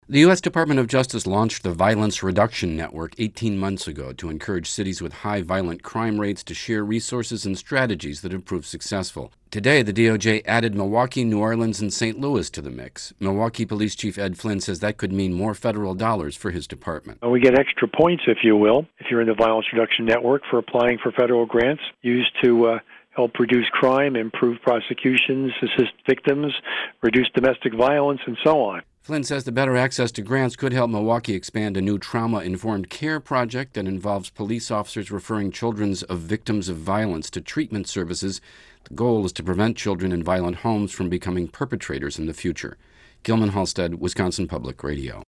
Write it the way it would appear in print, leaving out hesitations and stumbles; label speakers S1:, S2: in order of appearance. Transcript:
S1: The U.S. Department of Justice launched the Violence Reduction Network 18 months ago to encourage cities with high violent crime rates to share resources and strategies that have proved successful. Today, the DOJ added Milwaukee, New Orleans, and St. Louis to the mix. Milwaukee Police Chief Ed Flynn says that could mean more federal dollars for his department.
S2: We get extra points, if you will, if you're in the Violence Reduction Network, for applying for federal grants used to help reduce crime, improve prosecutions, assist victims, reduce domestic violence, and so on.
S1: Flynn says the better access to grants could help Milwaukee expand a new trauma-informed care project that involves police officers referring children of victims of violence to treatment services. The goal is to prevent children in violent homes from becoming perpetrators in the future. Gilman Halstead, Wisconsin Public Radio.